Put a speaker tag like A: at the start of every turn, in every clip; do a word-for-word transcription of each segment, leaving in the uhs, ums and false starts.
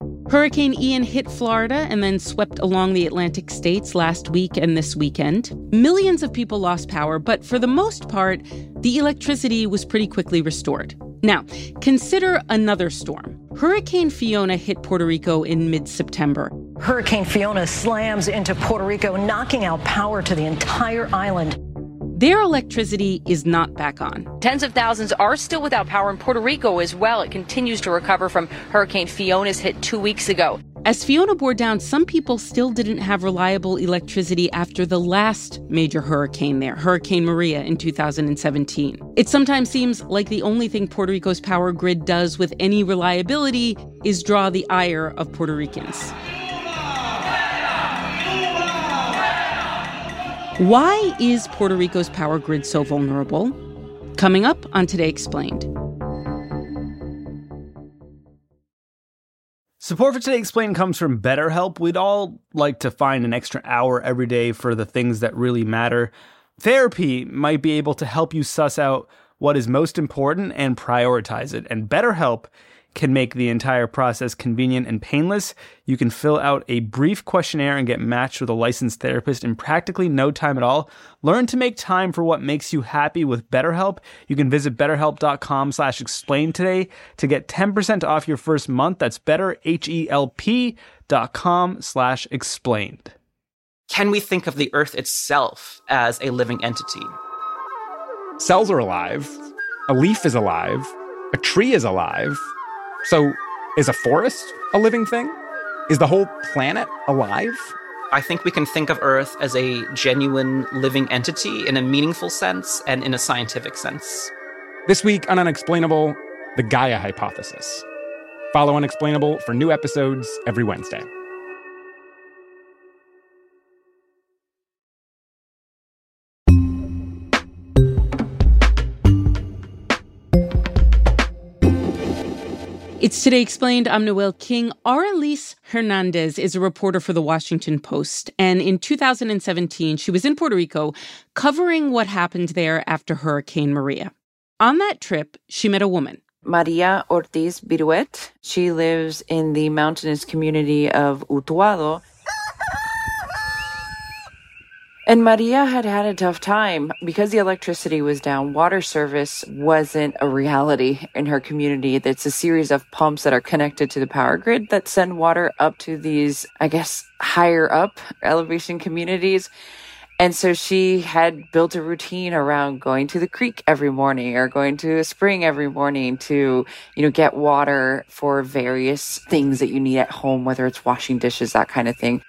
A: Hurricane Ian hit Florida and then swept along the Atlantic states last week and this weekend. Millions of people lost power, but for the most part, the electricity was pretty quickly restored. Now, consider another storm. Hurricane Fiona hit Puerto Rico in mid-September.
B: Hurricane Fiona slams into Puerto Rico, knocking out power to the entire island.
A: Their electricity is not back on.
C: Tens of thousands are still without power in Puerto Rico as well. It continues to recover from Hurricane Fiona's hit two weeks ago.
A: As Fiona bore down, some people still didn't have reliable electricity after the last major hurricane there, Hurricane Maria in two thousand seventeen. It sometimes seems like the only thing Puerto Rico's power grid does with any reliability is draw the ire of Puerto Ricans. Why is Puerto Rico's power grid so vulnerable? Coming up on Today Explained.
D: Support for Today Explained comes from BetterHelp. We'd all like to find an extra hour every day for the things that really matter. Therapy might be able to help you suss out what is most important and prioritize it. And BetterHelp can make the entire process convenient and painless. You can fill out a brief questionnaire and get matched with a licensed therapist in practically no time at all. Learn to make time for what makes you happy with BetterHelp. You can visit betterhelp.com slash explain today to get ten percent off your first month. That's betterhelp.com slash explained.
E: Can we think of the Earth itself as a living entity?
F: Cells are alive. A leaf is alive. A tree is alive. So, is a forest a living thing? Is the whole planet alive?
E: I think we can think of Earth as a genuine living entity in a meaningful sense and in a scientific sense.
F: This week on Unexplainable, the Gaia hypothesis. Follow Unexplainable for new episodes every Wednesday.
A: It's Today Explained. I'm Noel King. Aurelice Hernandez is a reporter for The Washington Post. And in two thousand seventeen, she was in Puerto Rico covering what happened there after Hurricane Maria. On that trip, she met a woman.
G: Maria Ortiz Viruet. She lives in the mountainous community of Utuado. And Maria had had a tough time because the electricity was down. Water service wasn't a reality in her community. It's a series of pumps that are connected to the power grid that send water up to these, I guess, higher up elevation communities. And so she had built a routine around going to the creek every morning or going to a spring every morning to, you know, get water for various things that you need at home, whether it's washing dishes, that kind of thing.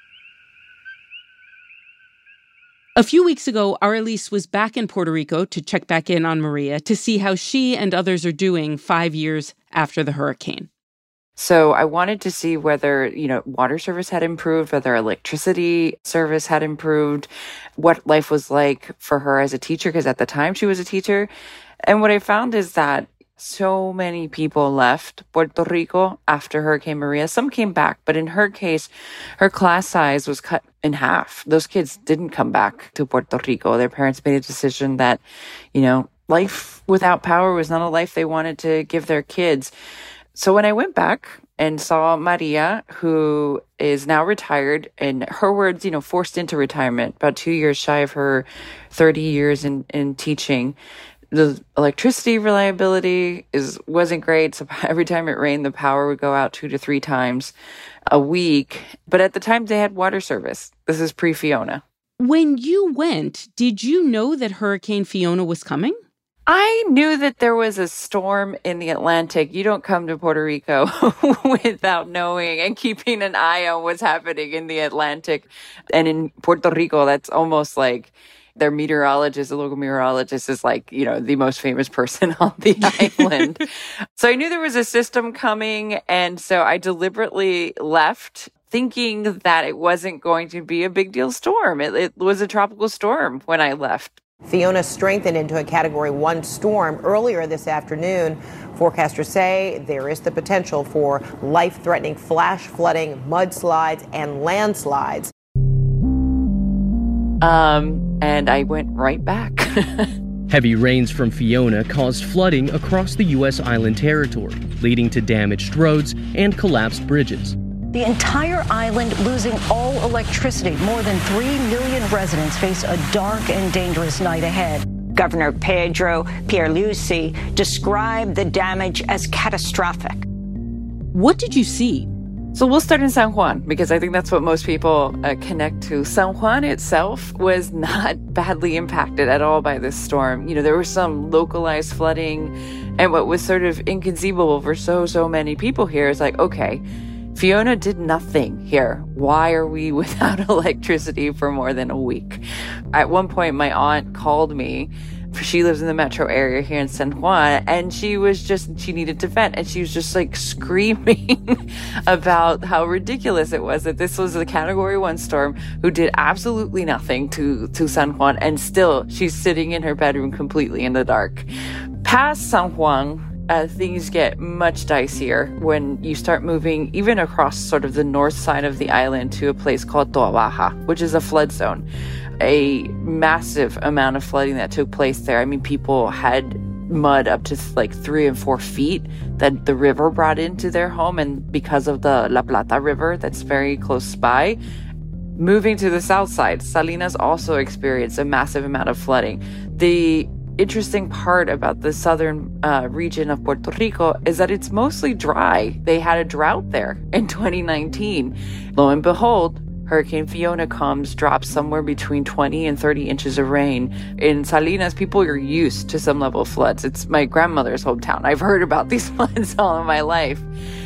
A: A few weeks ago, Aurelice was back in Puerto Rico to check back in on Maria to see how she and others are doing five years after the hurricane.
G: So I wanted to see whether, you know, water service had improved, whether electricity service had improved, what life was like for her as a teacher, because at the time she was a teacher. And what I found is that so many people left Puerto Rico after Hurricane Maria. Some came back, but in her case, her class size was cut in half. Those kids didn't come back to Puerto Rico. Their parents made a decision that, you know, life without power was not a life they wanted to give their kids. So when I went back and saw Maria, who is now retired, in her words, you know, forced into retirement, about two years shy of her thirty years in, in teaching, the electricity reliability is wasn't great. So every time it rained, the power would go out two to three times a week. But at the time, they had water service. This is pre-Fiona.
A: When you went, did you know that Hurricane Fiona was coming?
G: I knew that there was a storm in the Atlantic. You don't come to Puerto Rico without knowing and keeping an eye on what's happening in the Atlantic. And in Puerto Rico, that's almost like their meteorologist, a local meteorologist, is like, you know, the most famous person on the island. So I knew there was a system coming. And so I deliberately left thinking that it wasn't going to be a big deal storm. It, it was a tropical storm when I left.
H: Fiona strengthened into a Category one storm earlier this afternoon. Forecasters say there is the potential for life-threatening flash flooding, mudslides, and landslides.
G: Um, and I went right back.
I: Heavy rains from Fiona caused flooding across the U S island territory, leading to damaged roads and collapsed bridges.
B: The entire island losing all electricity. More than three million residents face a dark and dangerous night ahead.
J: Governor Pedro Pierluisi described the damage as catastrophic.
A: What did you see?
G: So we'll start in San Juan, because I think that's what most people uh, connect to. San Juan itself was not badly impacted at all by this storm. You know, there was some localized flooding, and what was sort of inconceivable for so, so many people here is like, okay, Fiona did nothing here. Why are we without electricity for more than a week? At one point, my aunt called me. She lives in the metro area here in San Juan, and she was just, she needed to vent, and she was just like screaming about how ridiculous it was that this was a category one storm who did absolutely nothing to, to San Juan, and still she's sitting in her bedroom completely in the dark. Past San Juan, Uh, things get much dicier when you start moving even across sort of the north side of the island to a place called Toa Baja, which is a flood zone. A massive amount of flooding that took place there. I mean, people had mud up to like three and four feet that the river brought into their home, and because of the La Plata River that's very close by. Moving to the south side, Salinas also experienced a massive amount of flooding. The interesting part about the southern uh, region of Puerto Rico is that it's mostly dry. They had a drought there in twenty nineteen. Lo and behold, Hurricane Fiona comes, drops somewhere between twenty and thirty inches of rain. In Salinas, people are used to some level of floods. It's my grandmother's hometown. I've heard about these floods all of my life.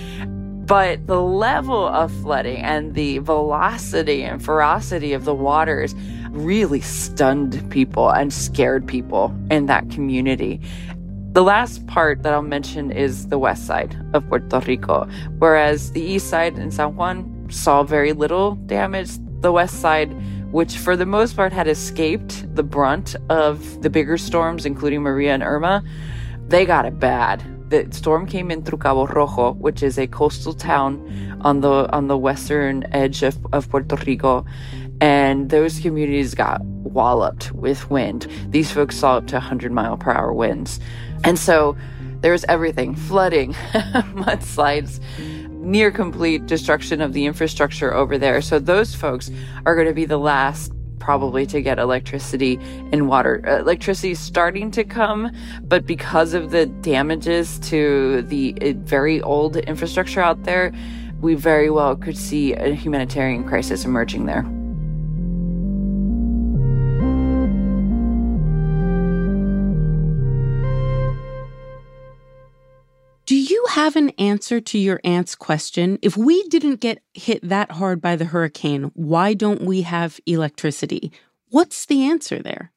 G: But the level of flooding and the velocity and ferocity of the waters really stunned people and scared people in that community. The last part that I'll mention is the west side of Puerto Rico, whereas the east side in San Juan saw very little damage. The west side, which for the most part had escaped the brunt of the bigger storms, including Maria and Irma, they got it bad. The storm came in through Cabo Rojo, which is a coastal town on the on the western edge of, of Puerto Rico. And those communities got walloped with wind. These folks saw up to one hundred mile per hour winds. And so there was everything, flooding, mudslides, near complete destruction of the infrastructure over there. So those folks are going to be the last probably to get electricity and water. Uh, electricity is starting to come, but because of the damages to the uh, very old infrastructure out there, we very well could see a humanitarian crisis emerging there.
A: Do you have an answer to your aunt's question? If we didn't get hit that hard by the hurricane, why don't we have electricity? What's the answer there?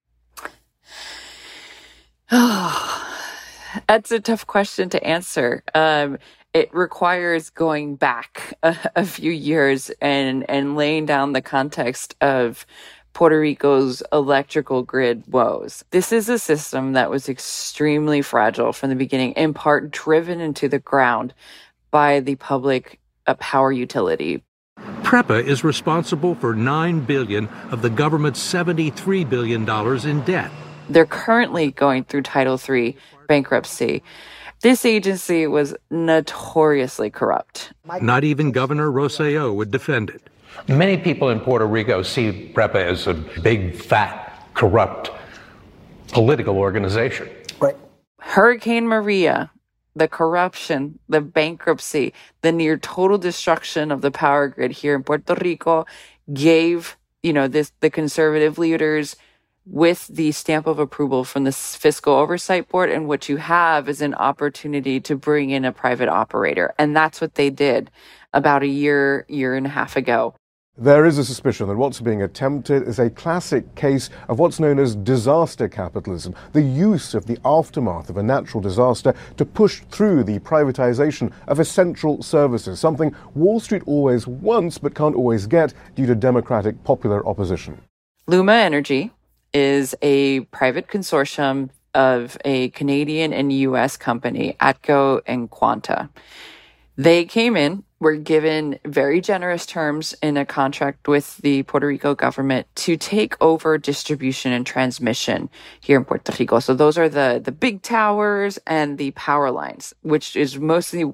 G: Oh, that's a tough question to answer. Um, it requires going back a, a few years and, and laying down the context of Puerto Rico's electrical grid woes. This is a system that was extremely fragile from the beginning, in part driven into the ground by the public uh, power utility.
K: PREPA is responsible for nine billion dollars of the government's seventy-three billion dollars in debt.
G: They're currently going through Title three bankruptcy. This agency was notoriously corrupt.
K: Not even Governor Rosselló would defend it.
L: Many people in Puerto Rico see PREPA as a big, fat, corrupt political organization.
G: Right. Hurricane Maria, the corruption, the bankruptcy, the near total destruction of the power grid here in Puerto Rico gave, you know, this the conservative leaders with the stamp of approval from the Fiscal Oversight Board, and what you have is an opportunity to bring in a private operator. And that's what they did about a year, year and a half ago.
M: There is a suspicion that what's being attempted is a classic case of what's known as disaster capitalism, the use of the aftermath of a natural disaster to push through the privatization of essential services, something Wall Street always wants but can't always get due to democratic popular opposition.
G: Luma Energy is a private consortium of a Canadian and U S company, ATCO and Quanta. They came in, were given very generous terms in a contract with the Puerto Rico government to take over distribution and transmission here in Puerto Rico. So those are the, the big towers and the power lines, which is mostly what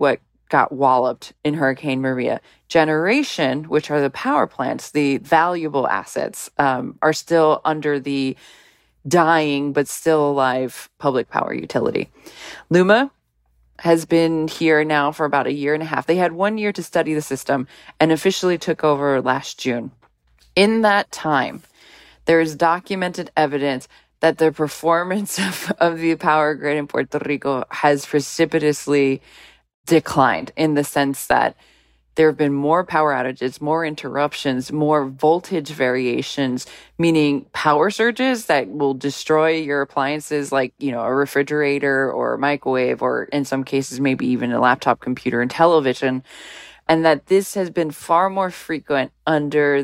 G: got walloped in Hurricane Maria. Generation, which are the power plants, the valuable assets, um, are still under the dying but still alive public power utility. LUMA has been here now for about a year and a half. They had one year to study the system and officially took over last June. In that time, there is documented evidence that the performance of, of the power grid in Puerto Rico has precipitously declined, in the sense that there have been more power outages, more interruptions, more voltage variations, meaning power surges that will destroy your appliances like, you know, a refrigerator or a microwave, or in some cases, maybe even a laptop computer and television. And that this has been far more frequent under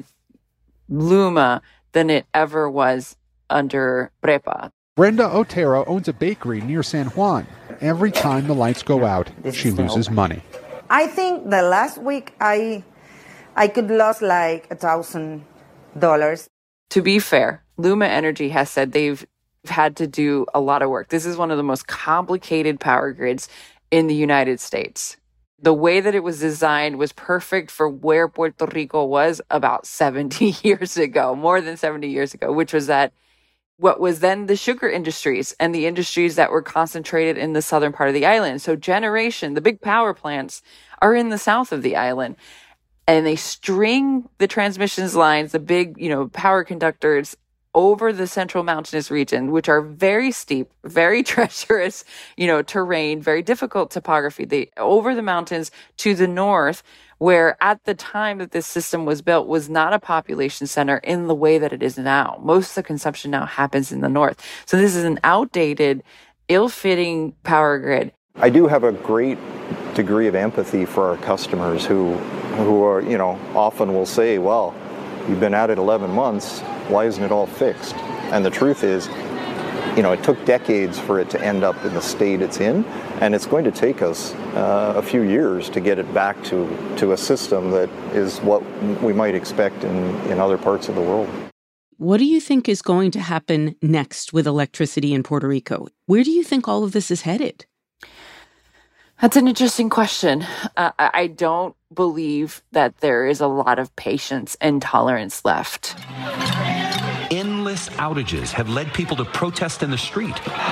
G: LUMA than it ever was under PREPA.
N: Brenda Otero owns a bakery near San Juan. Every time the lights go out, she loses money.
O: I think the last week I I could lose like a thousand dollars.
G: To be fair, LUMA Energy has said they've had to do a lot of work. This is one of the most complicated power grids in the United States. The way that it was designed was perfect for where Puerto Rico was about seventy years ago, more than seventy years ago, which was that what was then the sugar industries and the industries that were concentrated in the southern part of the island. So generation, the big power plants, are in the south of the island. And they string the transmissions lines, the big, you know, power conductors over the central mountainous region, which are very steep, very treacherous, you know, terrain, very difficult topography. They over the mountains to the north, where at the time that this system was built was not a population center in the way that it is now. Most of the consumption now happens in the north. So this is an outdated, ill-fitting power grid.
P: I do have a great degree of empathy for our customers who, who are, you know, often will say, well, you've been at it eleven months, why isn't it all fixed? And the truth is, you know, it took decades for it to end up in the state it's in, and it's going to take us uh, a few years to get it back to, to a system that is what we might expect in, in other parts of the world.
A: What do you think is going to happen next with electricity in Puerto Rico? Where do you think all of this is headed?
G: That's an interesting question. Uh, I don't believe that there is a lot of patience and tolerance left.
Q: Endless outages have led people to protest in the street.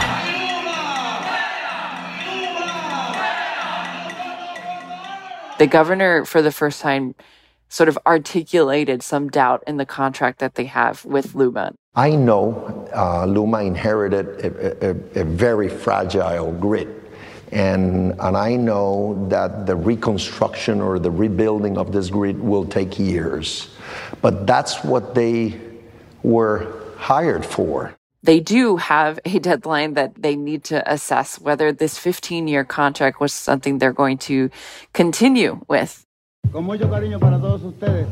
G: The governor, for the first time, sort of articulated some doubt in the contract that they have with LUMA.
R: I know uh, LUMA inherited a, a, a very fragile grid. And, and I know that the reconstruction or the rebuilding of this grid will take years. But that's what they were hired for.
G: They do have a deadline that they need to assess whether this fifteen-year contract was something they're going to continue with.
S: Con mucho cariño para todos ustedes.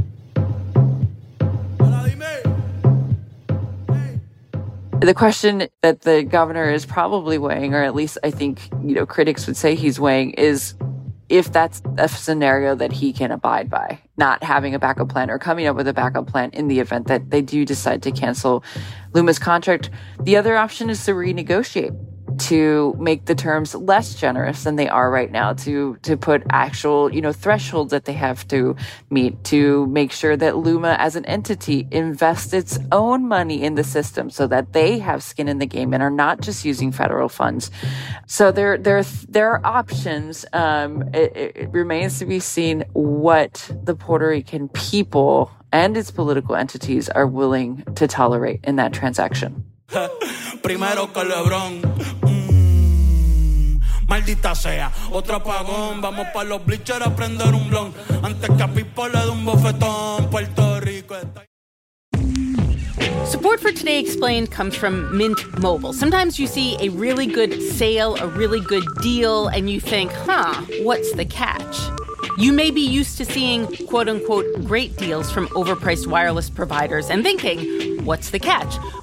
G: The question that the governor is probably weighing, or at least I think, you know, critics would say he's weighing, is if that's a scenario that he can abide by, not having a backup plan or coming up with a backup plan in the event that they do decide to cancel LUMA's contract. The other option is to renegotiate, to make the terms less generous than they are right now, to to put actual, you know, thresholds that they have to meet, to make sure that LUMA as an entity invests its own money in the system so that they have skin in the game and are not just using federal funds. So there there there are options. Um, it, it remains to be seen what the Puerto Rican people and its political entities are willing to tolerate in that transaction.
T: Primero que LeBron, mm, maldita sea, otro apagón, vamos pa' los bleachers a prender un blon, antes que a Pipo le dé un bofetón, Puerto Rico está...
A: Support for Today Explained comes from Mint Mobile. Sometimes you see a really good sale, a really good deal, and you think, huh, what's the catch? You may be used to seeing quote-unquote great deals from overpriced wireless providers and thinking, what's the catch?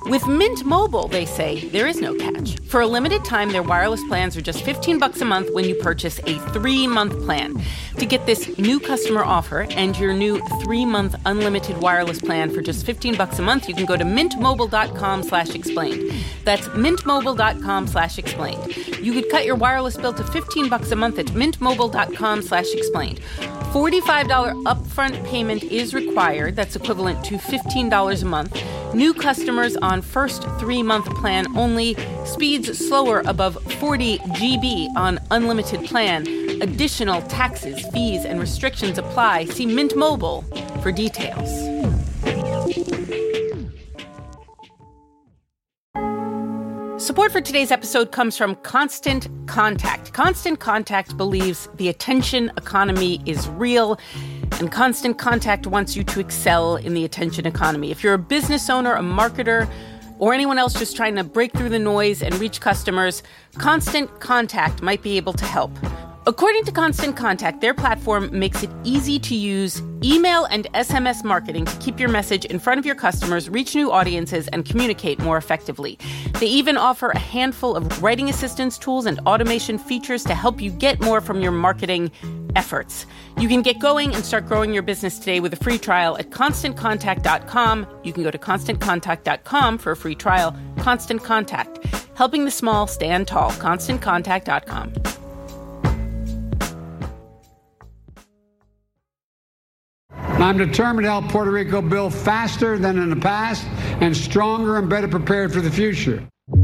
A: With Mint Mobile, they say, there is no catch. For a limited time, their wireless plans are just fifteen bucks a month when you purchase a three-month plan. To get this new customer offer and your new three-month unlimited wireless plan for just fifteen bucks a month, you can go to mintmobile.com slash explained. That's mintmobile.com slash explained. You could cut your wireless bill to fifteen bucks a month at mintmobile.com slash explained. forty-five dollars upfront payment is required. That's equivalent to fifteen dollars a month. New customers on first three-month plan only. Speeds slower above forty gigabytes on unlimited plan. Additional taxes, fees, and restrictions apply. See Mint Mobile for details. Support for today's episode comes from Constant Contact. Constant Contact believes the attention economy is real, and Constant Contact wants you to excel in the attention economy. If you're a business owner, a marketer, or anyone else just trying to break through the noise and reach customers, Constant Contact might be able to help. According to Constant Contact, their platform makes it easy to use email and S M S marketing to keep your message in front of your customers, reach new audiences, and communicate more effectively. They even offer a handful of writing assistance tools and automation features to help you get more from your marketing efforts. You can get going and start growing your business today with a free trial at constant contact dot com. You can go to constant contact dot com for a free trial. Constant Contact, helping the small stand tall. constant contact dot com.
U: I'm determined to help Puerto Rico build faster than in the past and stronger and better prepared for the future.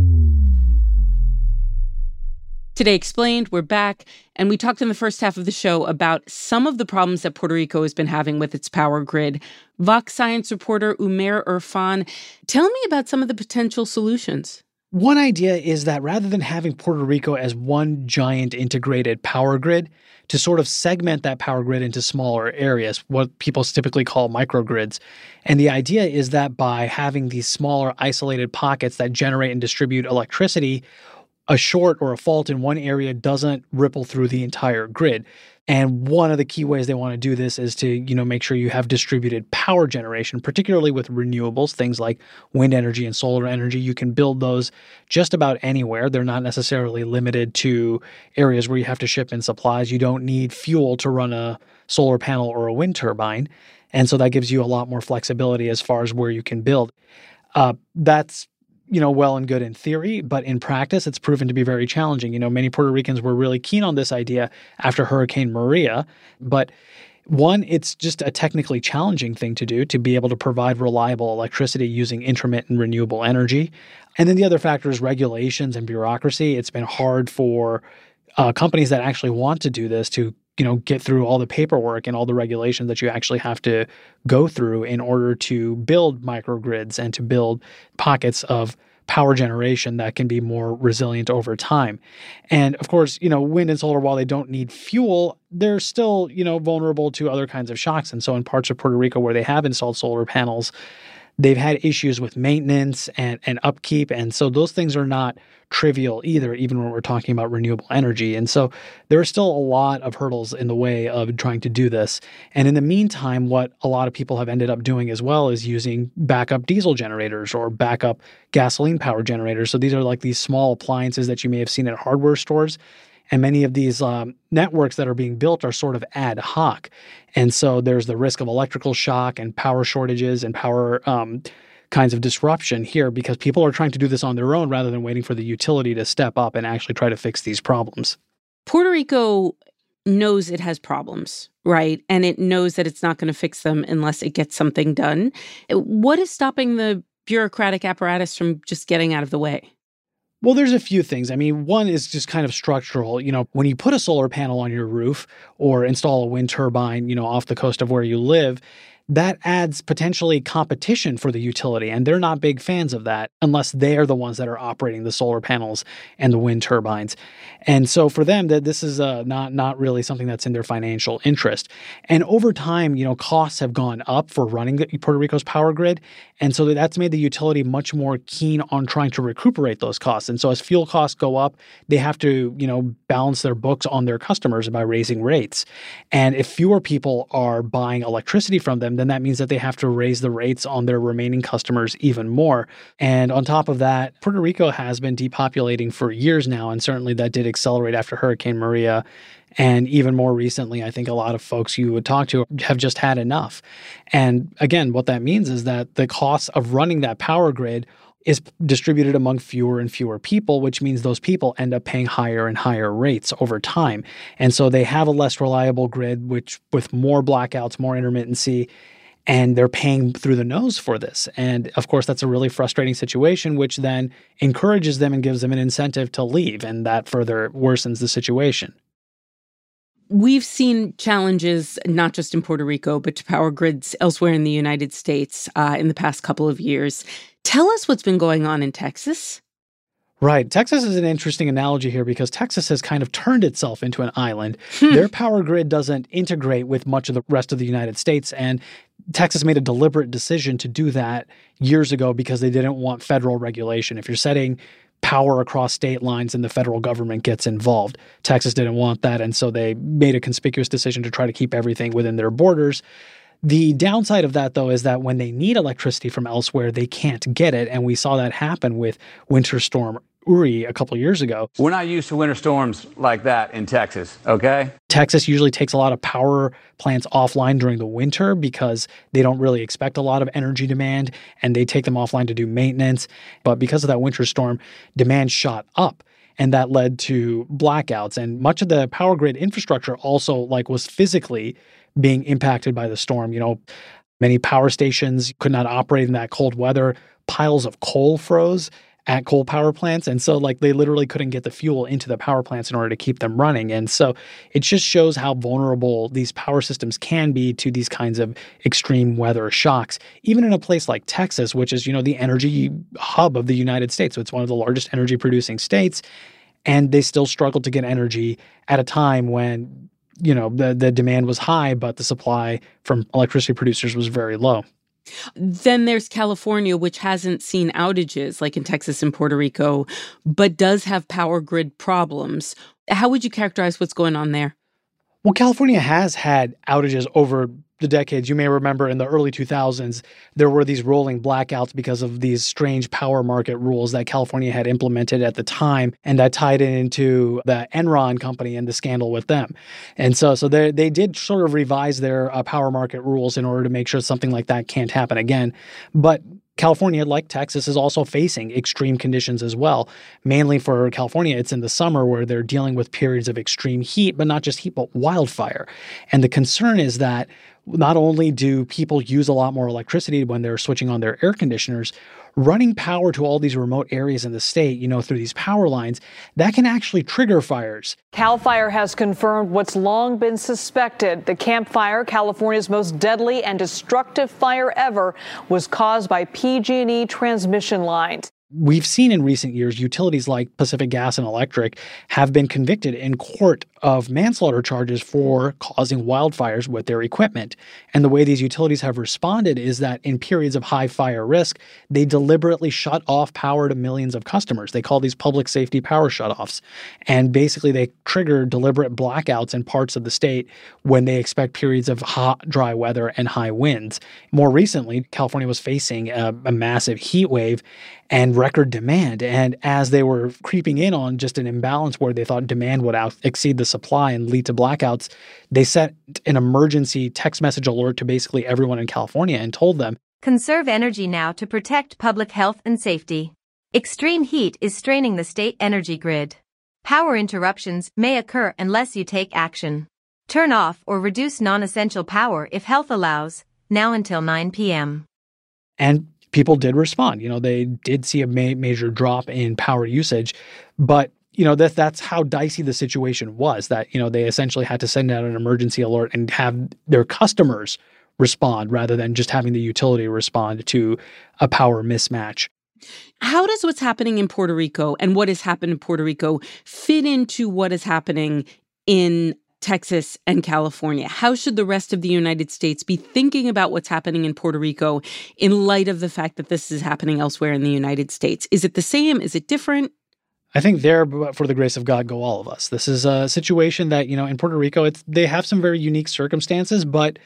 A: Today Explained, we're back, and we talked in the first half of the show about some of the problems that Puerto Rico has been having with its power grid. Vox Science reporter Umair Irfan, tell me about some of the potential solutions.
V: One idea is that rather than having Puerto Rico as one giant integrated power grid, to sort of segment that power grid into smaller areas, what people typically call microgrids. And the idea is that by having these smaller isolated pockets that generate and distribute electricity, a short or a fault in one area doesn't ripple through the entire grid. And one of the key ways they want to do this is to, you know, make sure you have distributed power generation, particularly with renewables, things like wind energy and solar energy. You can build those just about anywhere. They're not necessarily limited to areas where you have to ship in supplies. You don't need fuel to run a solar panel or a wind turbine. And so that gives you a lot more flexibility as far as where you can build. Uh, that's you know, well and good in theory, but in practice, it's proven to be very challenging. You know, many Puerto Ricans were really keen on this idea after Hurricane Maria, but one, it's just a technically challenging thing to do to be able to provide reliable electricity using intermittent renewable energy. And then the other factor is regulations and bureaucracy. It's been hard for uh, companies that actually want to do this to you know, get through all the paperwork and all the regulations that you actually have to go through in order to build microgrids and to build pockets of power generation that can be more resilient over time. And of course, you know, wind and solar, while they don't need fuel, they're still, you know, vulnerable to other kinds of shocks. And so in parts of Puerto Rico where they have installed solar panels, they've had issues with maintenance and, and upkeep. And so those things are not trivial either, even when we're talking about renewable energy. And so there are still a lot of hurdles in the way of trying to do this. And in the meantime, what a lot of people have ended up doing as well is using backup diesel generators or backup gasoline power generators. So these are like these small appliances that you may have seen at hardware stores. And many of these um, networks that are being built are sort of ad hoc. And so there's the risk of electrical shock and power shortages and power um, kinds of disruption here because people are trying to do this on their own rather than waiting for the utility to step up and actually try to fix these problems.
A: Puerto Rico knows it has problems, right? And it knows that it's not going to fix them unless it gets something done. What is stopping the bureaucratic apparatus from just getting out of the way?
V: Well, there's a few things. I mean, one is just kind of structural. You know, when you put a solar panel on your roof or install a wind turbine, you know, off the coast of where you live, that adds potentially competition for the utility. And they're not big fans of that unless they're the ones that are operating the solar panels and the wind turbines. And so for them, that this is uh, not, not really something that's in their financial interest. And over time, you know, costs have gone up for running the, Puerto Rico's power grid. And so that's made the utility much more keen on trying to recuperate those costs. And so as fuel costs go up, they have to, you know, balance their books on their customers by raising rates. And if fewer people are buying electricity from them, them, then that means that they have to raise the rates on their remaining customers even more. And on top of that, Puerto Rico has been depopulating for years now, and certainly that did accelerate after Hurricane Maria. And even more recently, I think a lot of folks you would talk to have just had enough. And again, what that means is that the cost of running that power grid is distributed among fewer and fewer people, which means those people end up paying higher and higher rates over time. And so they have a less reliable grid, which with more blackouts, more intermittency, and they're paying through the nose for this. And of course, that's a really frustrating situation, which then encourages them and gives them an incentive to leave. And that further worsens the situation.
A: We've seen challenges not just in Puerto Rico, but to power grids elsewhere in the United States uh, in the past couple of years. Tell us what's been going on in Texas.
V: Right. Texas is an interesting analogy here because Texas has kind of turned itself into an island. Their power grid doesn't integrate with much of the rest of the United States, and Texas made a deliberate decision to do that years ago because they didn't want federal regulation. If you're setting power across state lines and the federal government gets involved, Texas didn't want that, and so they made a conspicuous decision to try to keep everything within their borders. The downside of that, though, is that when they need electricity from elsewhere, they can't get it. And we saw that happen with Winter Storm Uri a couple of years ago.
C: We're not used to winter storms like that in Texas, okay?
V: Texas usually takes a lot of power plants offline during the winter because they don't really expect a lot of energy demand, and they take them offline to do maintenance. But because of that winter storm, demand shot up. And that led to blackouts. And much of the power grid infrastructure also like was physically being impacted by the storm. You know, many power stations could not operate in that cold weather. Piles of coal froze at coal power plants. And so like they literally couldn't get the fuel into the power plants in order to keep them running. And so it just shows how vulnerable these power systems can be to these kinds of extreme weather shocks, even in a place like Texas, which is, you know, the energy hub of the United States. So it's one of the largest energy producing states. And they still struggled to get energy at a time when, you know, the, the demand was high, but the supply from electricity producers was very low.
A: Then there's California, which hasn't seen outages like in Texas and Puerto Rico, but does have power grid problems. How would you characterize what's going on there?
V: Well, California has had outages over the decades. You may remember in the early two thousands, there were these rolling blackouts because of these strange power market rules that California had implemented at the time, and that tied in into the Enron company and the scandal with them. And so so they, they did sort of revise their uh, power market rules in order to make sure something like that can't happen again. But California, like Texas, is also facing extreme conditions as well. Mainly for California, it's in the summer where they're dealing with periods of extreme heat, but not just heat, but wildfire. And the concern is that not only do people use a lot more electricity when they're switching on their air conditioners, running power to all these remote areas in the state, you know, through these power lines, that can actually trigger fires.
D: CAL FIRE has confirmed what's long been suspected. The Camp Fire, California's most deadly and destructive fire ever, was caused by P G and E transmission lines.
V: We've seen in recent years utilities like Pacific Gas and Electric have been convicted in court of manslaughter charges for causing wildfires with their equipment. And the way these utilities have responded is that in periods of high fire risk, they deliberately shut off power to millions of customers. They call these public safety power shutoffs. And basically they trigger deliberate blackouts in parts of the state when they expect periods of hot, dry weather and high winds. More recently, California was facing a, a massive heat wave and record demand. And as they were creeping in on just an imbalance where they thought demand would out exceed the supply and lead to blackouts, they sent an emergency text message alert to basically everyone in California and told them,
W: conserve energy now to protect public health and safety. Extreme heat is straining the state energy grid. Power interruptions may occur unless you take action. Turn off or reduce non-essential power if health allows, now until nine p.m.
V: And people did respond. You know, they did see a ma- major drop in power usage, but you know, that that's how dicey the situation was, that, you know, they essentially had to send out an emergency alert and have their customers respond rather than just having the utility respond to a power mismatch.
A: How does what's happening in Puerto Rico and what has happened in Puerto Rico fit into what is happening in Texas and California? How should the rest of the United States be thinking about what's happening in Puerto Rico in light of the fact that this is happening elsewhere in the United States? Is it the same? Is it different?
V: I think there, for the grace of God, go all of us. This is a situation that, you know, in Puerto Rico, it's they have some very unique circumstances, but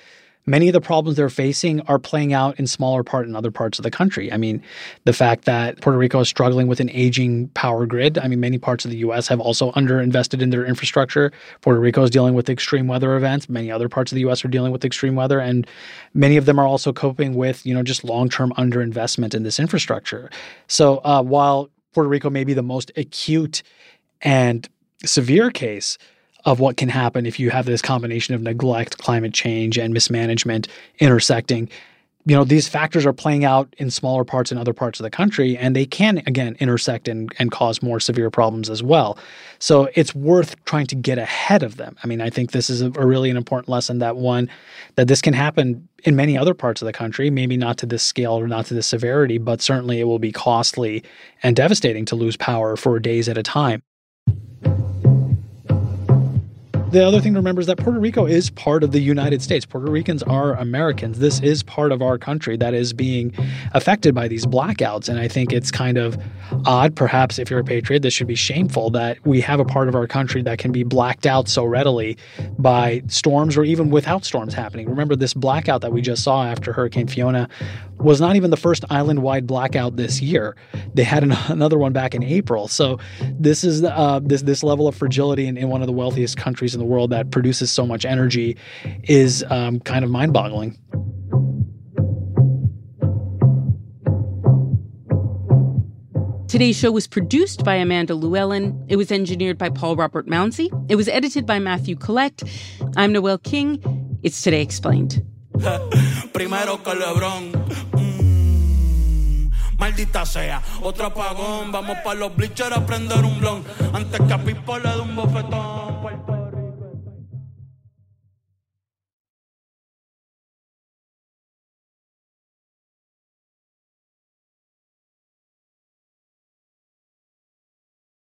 V: many of the problems they're facing are playing out in smaller part in other parts of the country. I mean, the fact that Puerto Rico is struggling with an aging power grid. I mean, many parts of the U S have also underinvested in their infrastructure. Puerto Rico is dealing with extreme weather events. Many other parts of the U S are dealing with extreme weather. And many of them are also coping with, you know, just long-term underinvestment in this infrastructure. So uh, while Puerto Rico may be the most acute and severe case of what can happen if you have this combination of neglect, climate change, and mismanagement intersecting, you know, these factors are playing out in smaller parts in other parts of the country, and they can, again, intersect and, and cause more severe problems as well. So it's worth trying to get ahead of them. I mean, I think this is a, a really an important lesson, that one, that this can happen in many other parts of the country, maybe not to this scale or not to this severity, but certainly it will be costly and devastating to lose power for days at a time. The other thing to remember is that Puerto Rico is part of the United States. Puerto Ricans are Americans. This is part of our country that is being affected by these blackouts. And I think it's kind of odd, perhaps if you're a patriot, this should be shameful that we have a part of our country that can be blacked out so readily by storms or even without storms happening. Remember, this blackout that we just saw after Hurricane Fiona was not even the first island-wide blackout this year. They had an, another one back in April. So this is uh, this this level of fragility in, in one of the wealthiest countries in the world that produces so much energy is um, kind of mind-boggling.
A: Today's show was produced by Amanda Llewellyn. It was engineered by Paul Robert Mounsey. It was edited by Matthew Collette. I'm Noelle King. It's Today Explained.
T: Primero que LeBron. Mm, maldita sea, otro apagón. Vamos pa' los bleachers a prender un blon. Antes que a Pipo le dé un bofetón.